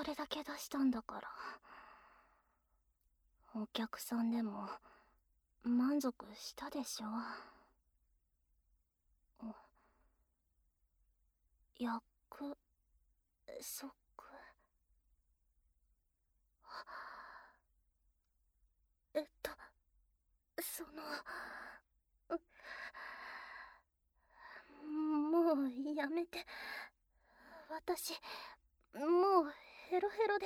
れだけ出したんだから。お客さんでも満足したでしょ。約束。その、もうやめて。私、もうヘロヘロで。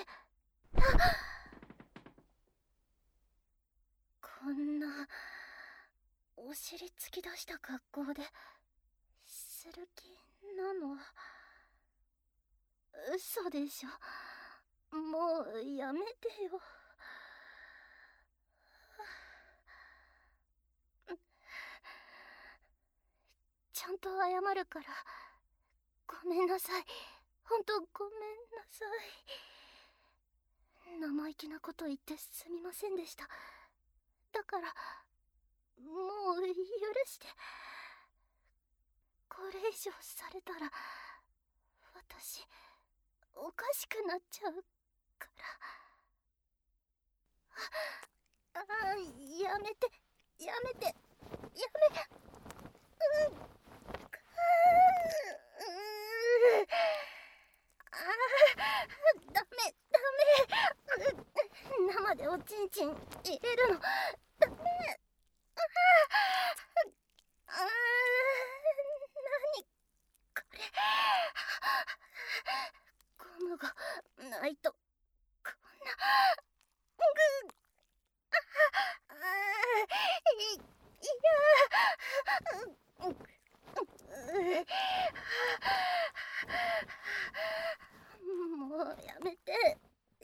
こんな、お尻突き出した格好でする気なの？嘘でしょ。もうやめてよ。ちゃんと謝るから。ごめんなさい。ほんとごめんなさい。生意気なこと言ってすみませんでした。だから、もう許して。これ以上されたら、私、おかしくなっちゃうから。やめて、やめて、やめ、ダメ、生でおちんちん入れるの、ダメ。何これ。ゴムがないと、こんな。もうやめて、やめてよ。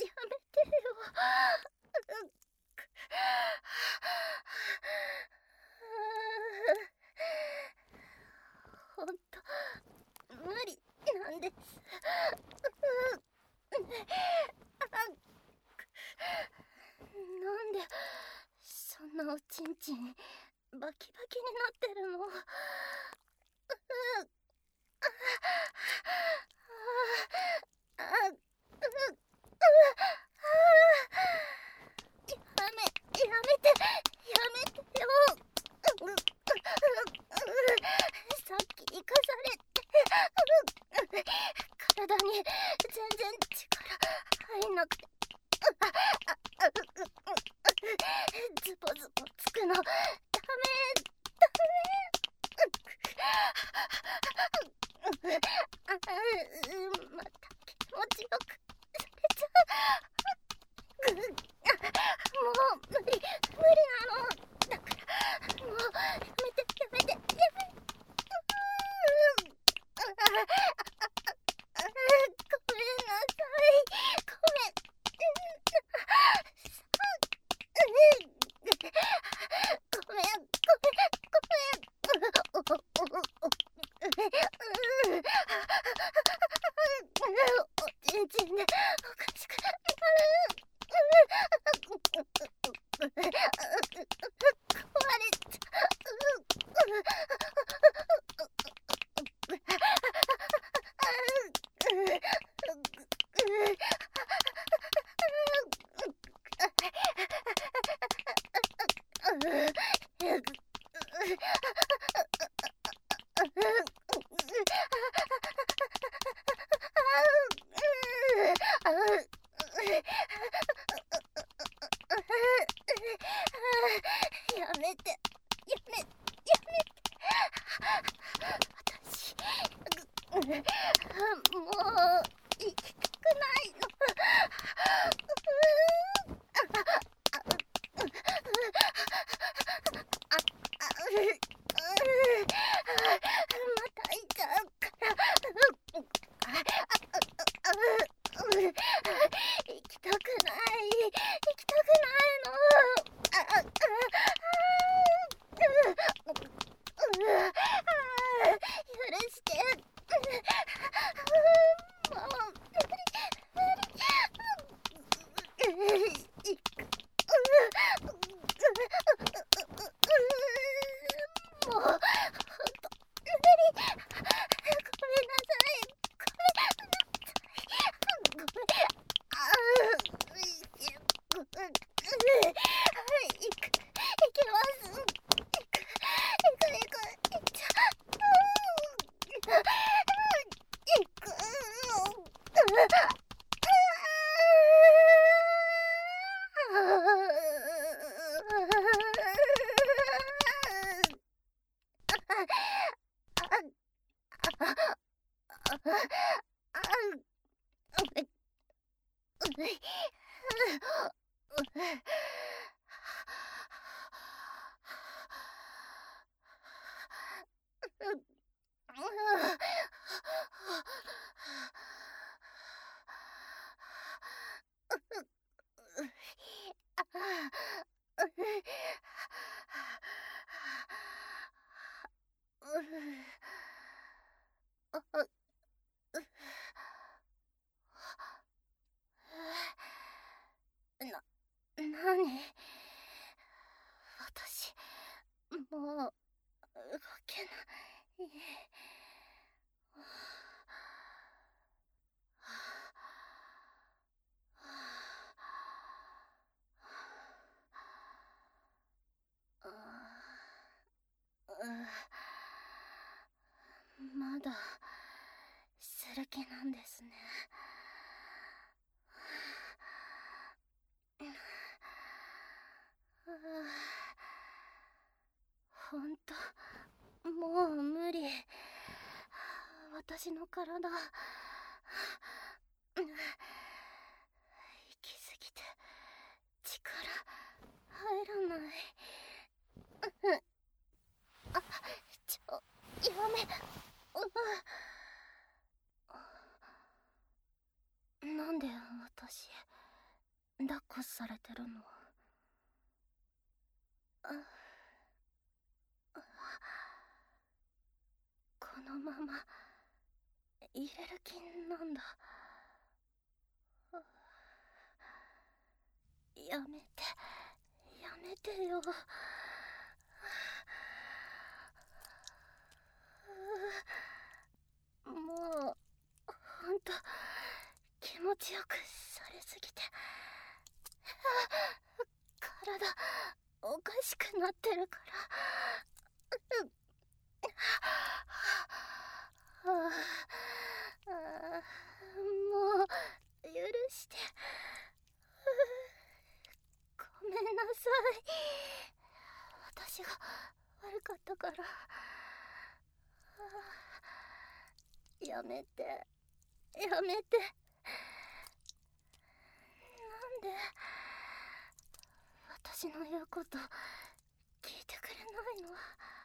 ほんと無理なんです。なんでそんなおちんちんバキバキになってるの？やめてよ。さっき生かされて、体に全然力入んなくて、ズボズボつくの、ダメ。また気持ちよくされちゃう。もう無理なの。だからもうやめて。ごめんなさい。ごめん。おちんちんでおかしくなる。壊れちやめて。私、もう行きたくないの。またいちゃうから。行きたくないの。許して。もう無理。もうほんと無理。ごめんなさい。ごめん。 なに？私もう動けない。まだする気なんですね。ほんともう無理。私の体息すぎて力入らない。やめ。なんで私抱っこされてるの？このまま入れる気なんだ。やめてやめてよ。もうほんと気持ちよくされすぎて体おかしくなってるから。もう許して。ごめんなさい。私が悪かったから。やめてやめて。なんで私の言うこと聞いてくれないの？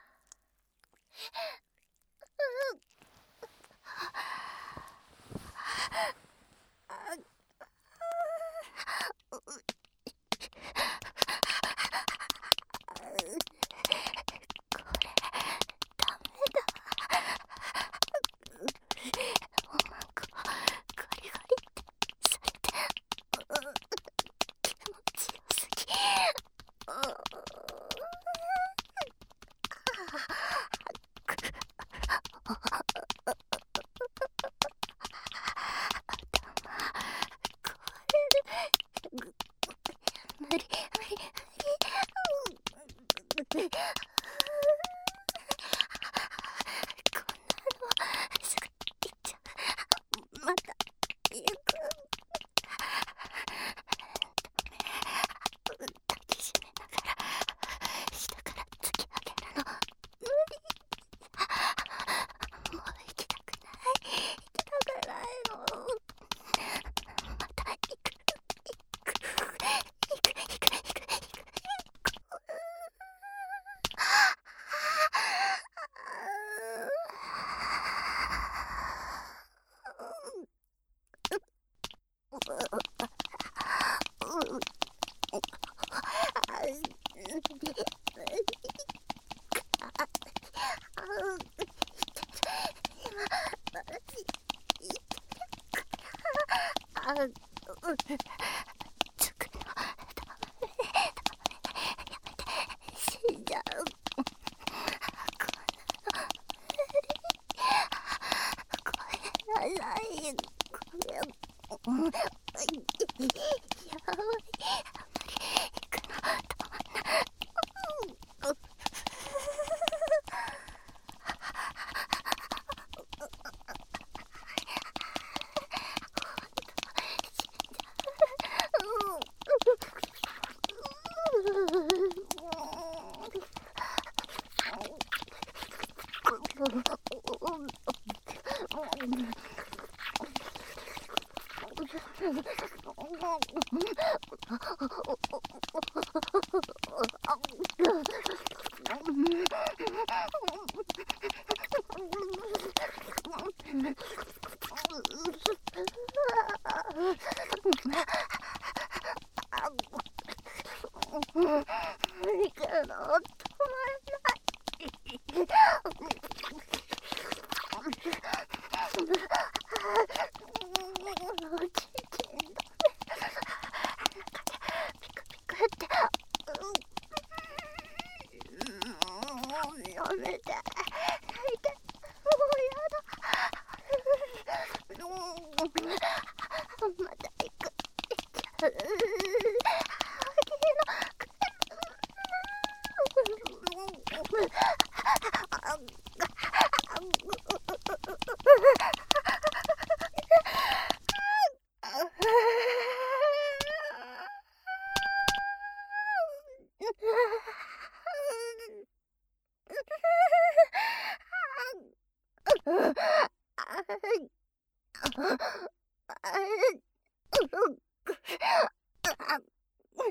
死んじゃう。ごめんなさい。ごめん。やばい。あんまり行くのたまんない。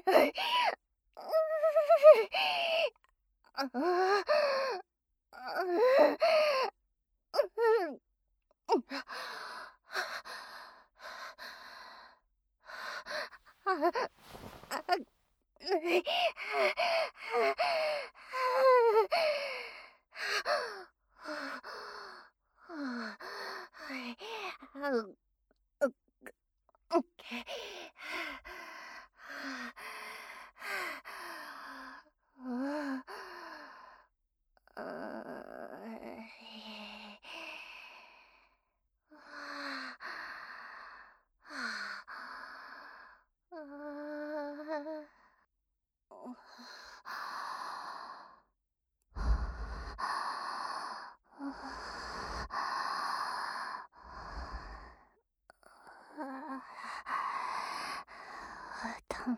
頭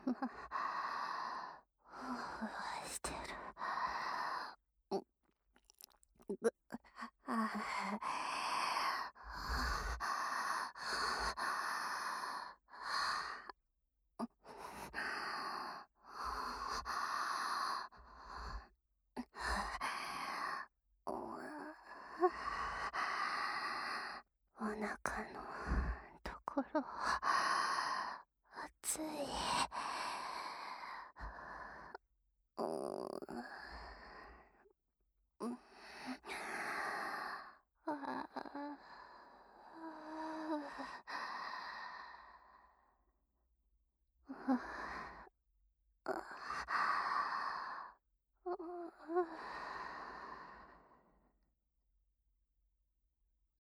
してる。お腹のところ熱い。